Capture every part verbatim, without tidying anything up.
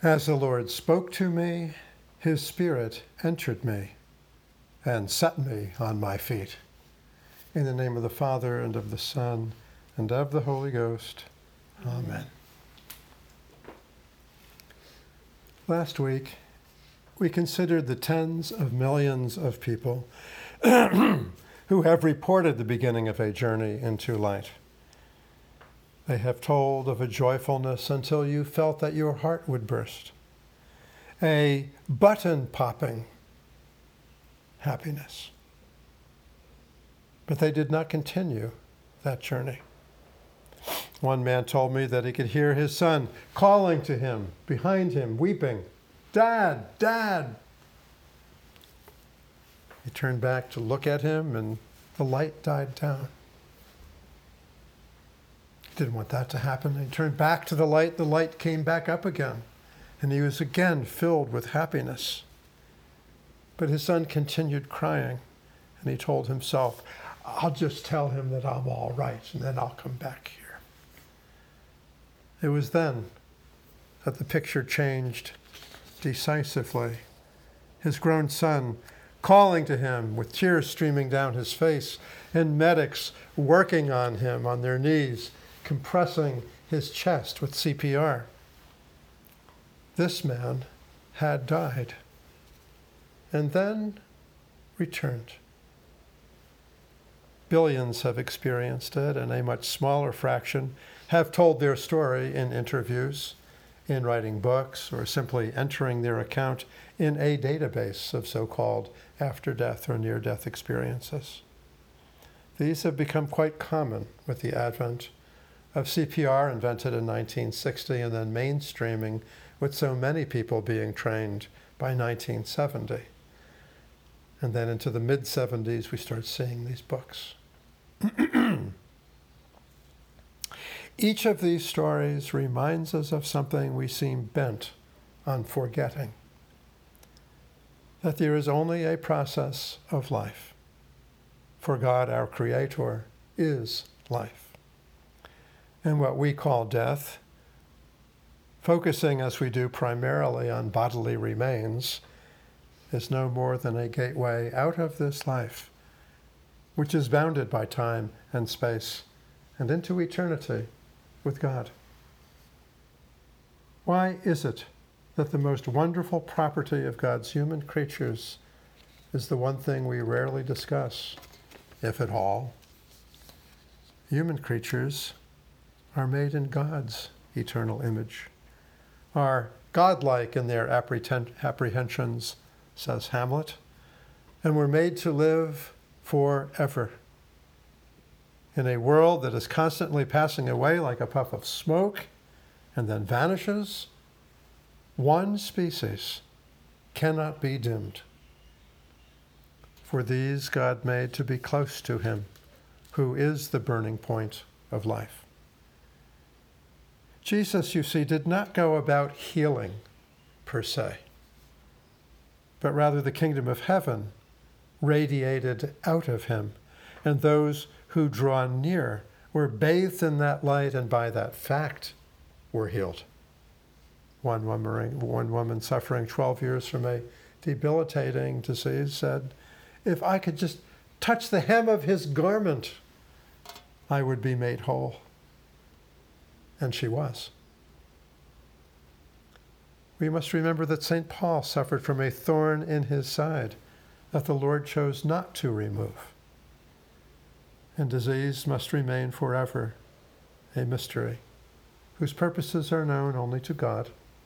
As the Lord spoke to me, his Spirit entered me and set me on my feet. In the name of the Father, and of the Son, and of the Holy Ghost. Amen. Amen. Last week, we considered the tens of millions of people who have reported the beginning of a journey into light. They have told of a joyfulness until you felt that your heart would burst. A button-popping happiness. But they did not continue that journey. One man told me that he could hear his son calling to him, behind him, weeping, "Dad, Dad!" He turned back to look at him, and the light died down. He didn't want that to happen. He turned back to the light. The light came back up again, and he was again filled with happiness. But his son continued crying, and he told himself, "I'll just tell him that I'm all right, and then I'll come back here." It was then that the picture changed decisively. His grown son calling to him with tears streaming down his face, and medics working on him on their knees, compressing his chest with C P R. This man had died and then returned. Billions have experienced it, and a much smaller fraction have told their story in interviews, in writing books, or simply entering their account in a database of so-called after-death or near-death experiences. These have become quite common with the advent of C P R, invented in nineteen sixty, and then mainstreaming with so many people being trained by nineteen seventy. And then into the mid-seventies, we start seeing these books. Each of these stories reminds us of something we seem bent on forgetting. That there is only a process of life. For God, our Creator, is life. And what we call death, focusing as we do primarily on bodily remains, is no more than a gateway out of this life, which is bounded by time and space, and into eternity with God. Why is it that the most wonderful property of God's human creatures is the one thing we rarely discuss, if at all? Human creatures are made in God's eternal image, are godlike in their apprehend- apprehensions, says Hamlet, and were made to live forever. In a world that is constantly passing away like a puff of smoke and then vanishes, one species cannot be dimmed. For these God made to be close to him, who is the burning point of life. Jesus, you see, did not go about healing per se, but rather the kingdom of heaven radiated out of him, and those who draw near were bathed in that light, and by that fact were healed. One woman, one woman suffering twelve years from a debilitating disease said, "If I could just touch the hem of his garment, I would be made whole." And she was. We must remember that Saint Paul suffered from a thorn in his side that the Lord chose not to remove. And disease must remain forever a mystery, whose purposes are known only to God.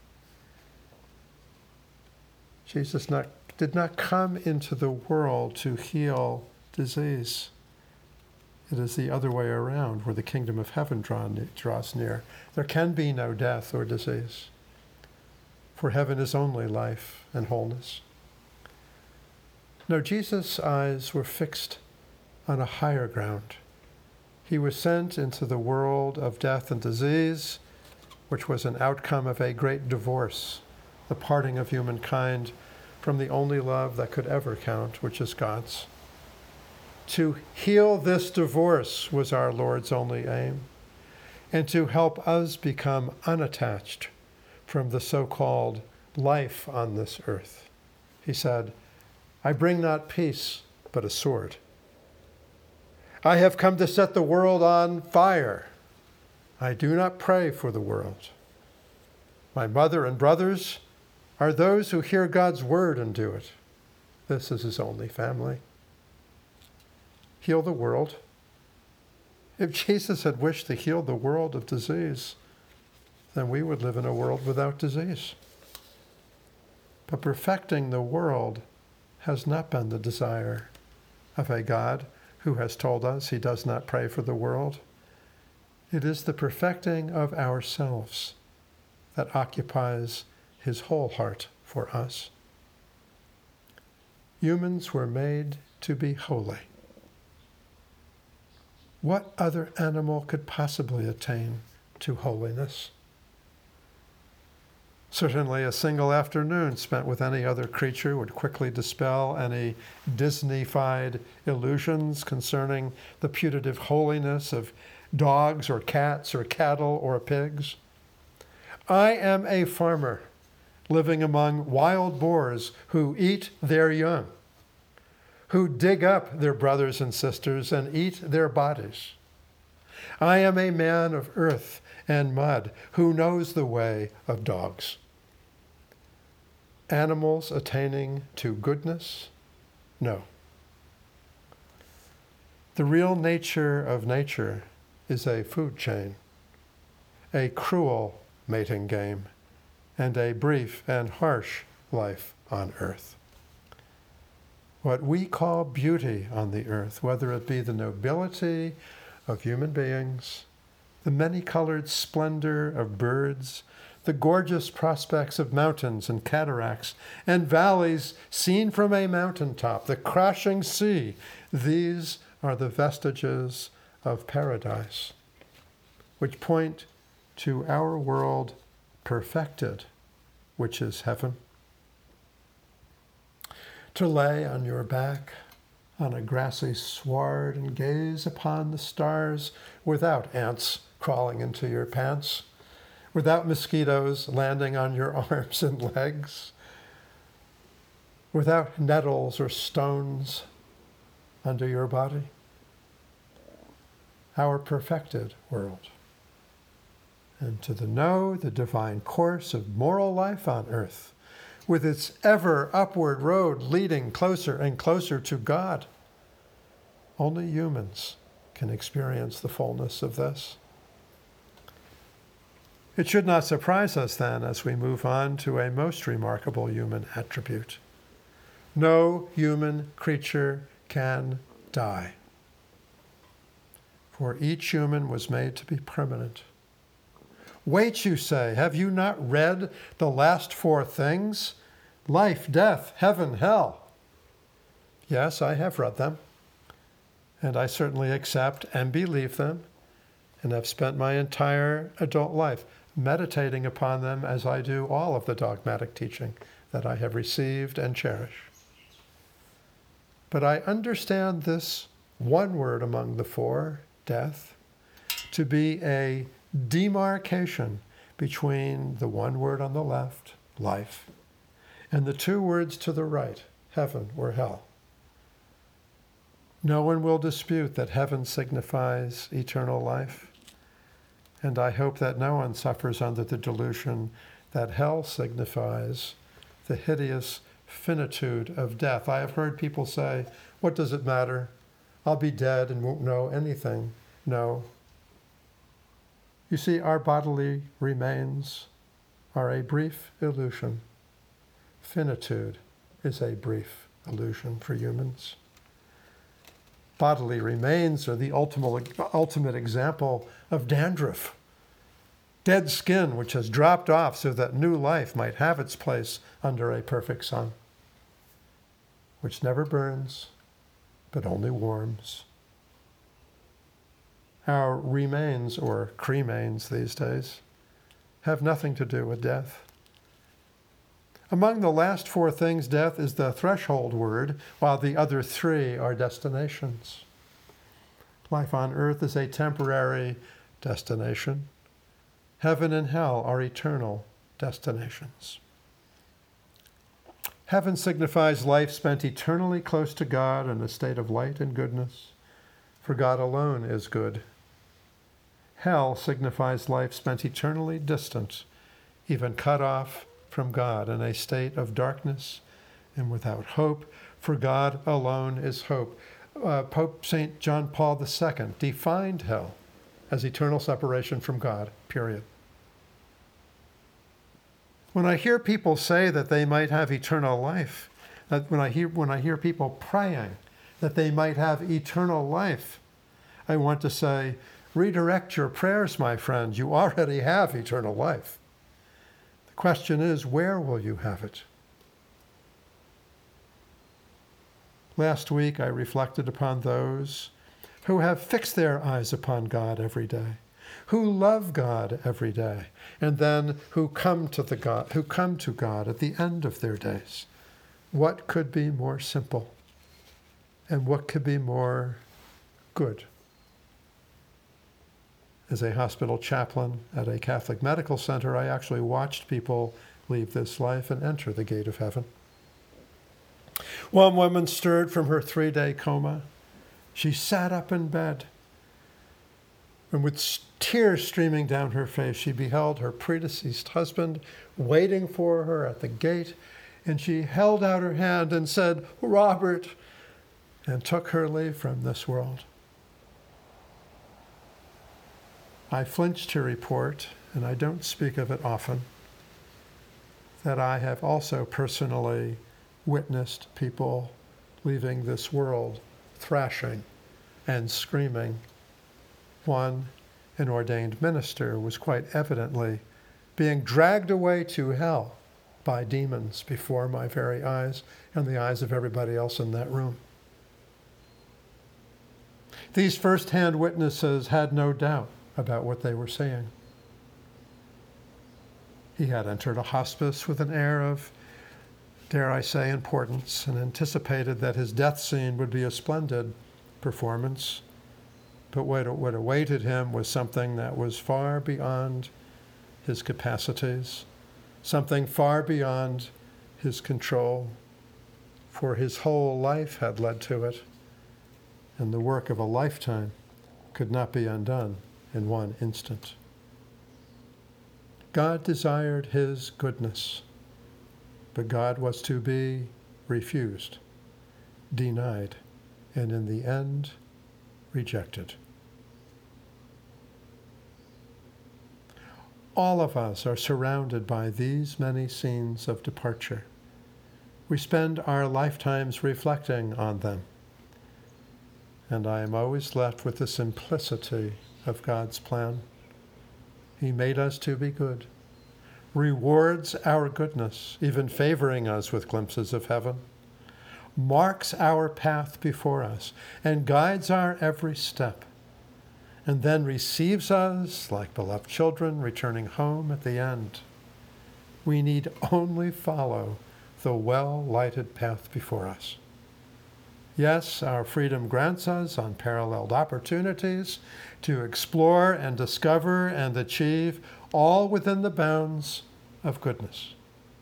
Jesus not, did not come into the world to heal disease. It is the other way around, where the kingdom of heaven draw, draws near. There can be no death or disease, for heaven is only life and wholeness. No, Jesus' eyes were fixed on a higher ground. He was sent into the world of death and disease, which was an outcome of a great divorce, the parting of humankind from the only love that could ever count, which is God's. To heal this divorce was our Lord's only aim, and to help us become unattached from the so-called life on this earth. He said, I bring not peace, but a sword. I have come to set the world on fire. I do not pray for the world. My mother and brothers are those who hear God's word and do it. This is his only family. Heal the world. If Jesus had wished to heal the world of disease, then we would live in a world without disease. But perfecting the world has not been the desire of a God who has told us he does not pray for the world. It is the perfecting of ourselves that occupies his whole heart for us. Humans were made to be holy. What other animal could possibly attain to holiness? Certainly a single afternoon spent with any other creature would quickly dispel any Disney-fied illusions concerning the putative holiness of dogs or cats or cattle or pigs. I am a farmer living among wild boars who eat their young, who dig up their brothers and sisters and eat their bodies. I am a man of earth and mud who knows the way of dogs. Animals attaining to goodness? No. The real nature of nature is a food chain, a cruel mating game, and a brief and harsh life on earth. What we call beauty on the earth, whether it be the nobility of human beings, the many-colored splendor of birds, the gorgeous prospects of mountains and cataracts and valleys seen from a mountaintop, the crashing sea, these are the vestiges of paradise, which point to our world perfected, which is heaven. To lay on your back on a grassy sward and gaze upon the stars without ants crawling into your pants, without mosquitoes landing on your arms and legs, without nettles or stones under your body. Our perfected world. And to the know the divine course of moral life on earth, with its ever upward road leading closer and closer to God. Only humans can experience the fullness of this. It should not surprise us then as we move on to a most remarkable human attribute. No human creature can die. For each human was made to be permanent. Wait, you say, have you not read the last four things? Life, death, heaven, hell. Yes, I have read them, and I certainly accept and believe them, and have spent my entire adult life meditating upon them as I do all of the dogmatic teaching that I have received and cherish. But I understand this one word among the four, death, to be a demarcation between the one word on the left, life, and the two words to the right, heaven or hell. No one will dispute that heaven signifies eternal life, and I hope that no one suffers under the delusion that hell signifies the hideous finitude of death. I have heard people say, what does it matter? I'll be dead and won't know anything. No. You see, our bodily remains are a brief illusion. Finitude is a brief illusion for humans. Bodily remains are the ultimate, ultimate example of dandruff. Dead skin which has dropped off so that new life might have its place under a perfect sun, which never burns, but only warms. Our remains, or cremains these days, have nothing to do with death. Among the last four things, death is the threshold word, while the other three are destinations. Life on earth is a temporary destination. Heaven and hell are eternal destinations. Heaven signifies life spent eternally close to God in a state of light and goodness, for God alone is good. Hell signifies life spent eternally distant, even cut off from God in a state of darkness and without hope, for God alone is hope. Uh, Pope Saint John Paul the Second defined hell as eternal separation from God, period. When I hear people say that they might have eternal life, that when I hear, when I hear people praying that they might have eternal life, I want to say, redirect your prayers, my friend. You already have eternal life. The question is, where will you have it? Last week, I reflected upon those who have fixed their eyes upon God every day, who love God every day, and then who come to the God, who come to God at the end of their days. What could be more simple? And what could be more good? As a hospital chaplain at a Catholic medical center, I actually watched people leave this life and enter the gate of heaven. One woman stirred from her three-day coma. She sat up in bed, and with tears streaming down her face, she beheld her predeceased husband waiting for her at the gate, and she held out her hand and said, "Robert," and took her leave from this world. I flinched to report, and I don't speak of it often, that I have also personally witnessed people leaving this world thrashing and screaming. One, an ordained minister, was quite evidently being dragged away to hell by demons before my very eyes and the eyes of everybody else in that room. These first-hand witnesses had no doubt about what they were seeing. He had entered a hospice with an air of, dare I say, importance, and anticipated that his death scene would be a splendid performance. But what, what awaited him was something that was far beyond his capacities, something far beyond his control, for his whole life had led to it, and the work of a lifetime could not be undone in one instant. God desired his goodness, but God was to be refused, denied, and in the end, rejected. All of us are surrounded by these many scenes of departure. We spend our lifetimes reflecting on them. And I am always left with the simplicity of God's plan. He made us to be good, rewards our goodness, even favoring us with glimpses of heaven, marks our path before us, and guides our every step, and then receives us like beloved children returning home at the end. We need only follow the well-lighted path before us. Yes, our freedom grants us unparalleled opportunities to explore and discover and achieve, all within the bounds of goodness.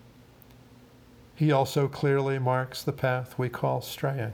He also clearly marks the path we call straying.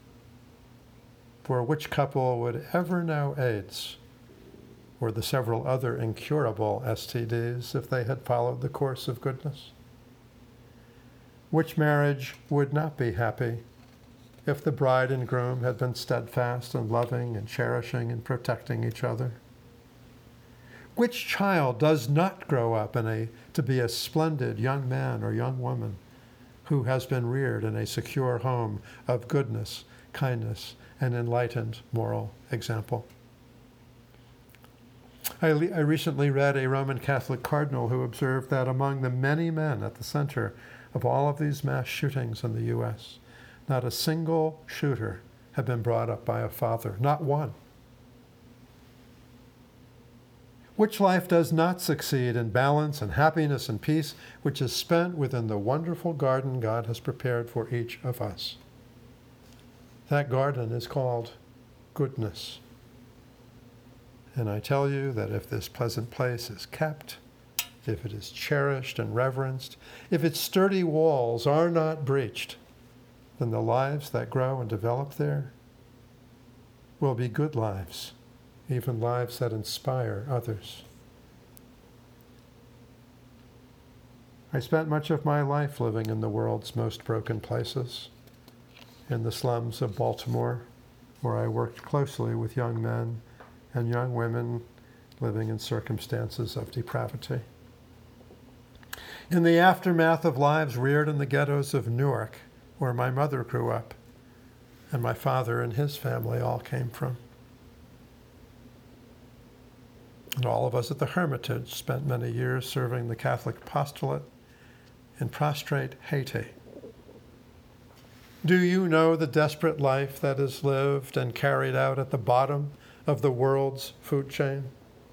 For which couple would ever know AIDS or the several other incurable S T Ds if they had followed the course of goodness? Which marriage would not be happy if the bride and groom had been steadfast and loving and cherishing and protecting each other? Which child does not grow up in a, to be a splendid young man or young woman who has been reared in a secure home of goodness, kindness, and enlightened moral example? I, le- I recently read a Roman Catholic cardinal who observed that among the many men at the center of all of these mass shootings in the U S, not a single shooter had been brought up by a father, not one. Which life does not succeed in balance and happiness and peace, which is spent within the wonderful garden God has prepared for each of us? That garden is called goodness. And I tell you that if this pleasant place is kept, if it is cherished and reverenced, if its sturdy walls are not breached, then the lives that grow and develop there will be good lives, even lives that inspire others. I spent much of my life living in the world's most broken places, in the slums of Baltimore, where I worked closely with young men and young women living in circumstances of depravity. In the aftermath of lives reared in the ghettos of Newark, where my mother grew up, and my father and his family all came from. And all of us at the Hermitage spent many years serving the Catholic apostolate in prostrate Haiti. Do you know the desperate life that is lived and carried out at the bottom of the world's food chain?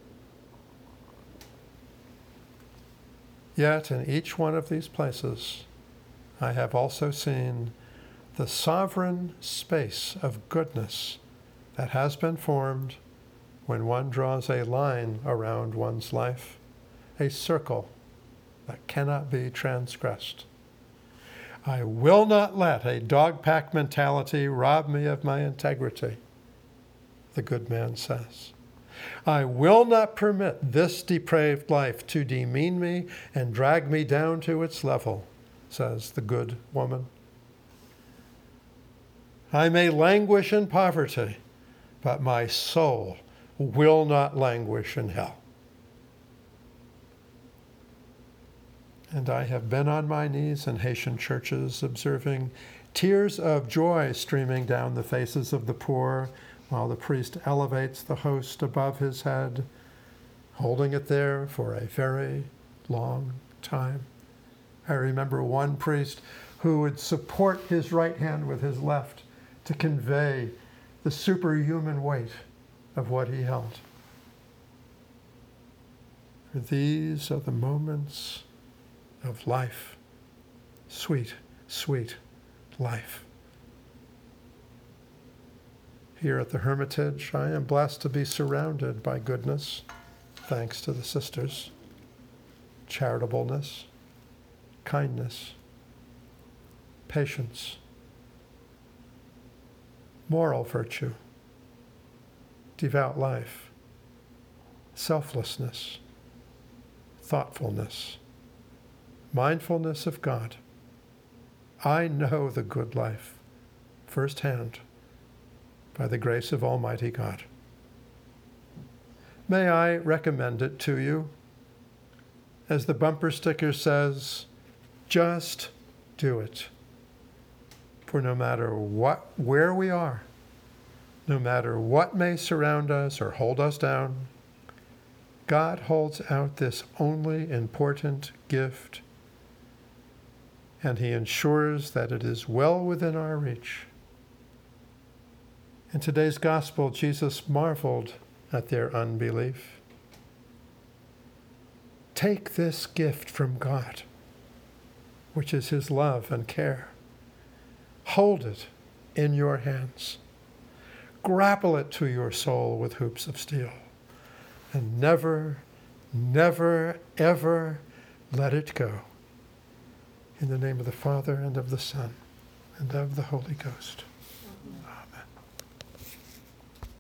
Yet in each one of these places, I have also seen the sovereign space of goodness that has been formed when one draws a line around one's life, a circle that cannot be transgressed. I will not let a dog-pack mentality rob me of my integrity, the good man says. I will not permit this depraved life to demean me and drag me down to its level, says the good woman. I may languish in poverty, but my soul will not languish in hell. And I have been on my knees in Haitian churches observing tears of joy streaming down the faces of the poor while the priest elevates the host above his head, holding it there for a very long time. I remember one priest who would support his right hand with his left to convey the superhuman weight of what he held. For these are the moments of life, sweet, sweet life. Here at the Hermitage, I am blessed to be surrounded by goodness, thanks to the sisters, charitableness, kindness, patience, moral virtue, devout life, selflessness, thoughtfulness, mindfulness of God. I know the good life firsthand by the grace of Almighty God. May I recommend it to you? As the bumper sticker says, just do it. For no matter what, where we are, no matter what may surround us or hold us down, God holds out this only important gift, and he ensures that it is well within our reach. In today's gospel, Jesus marveled at their unbelief. Take this gift from God, which is his love and care. Hold it in your hands. Grapple it to your soul with hoops of steel. And never, never, ever let it go. In the name of the Father, and of the Son, and of the Holy Ghost. Amen.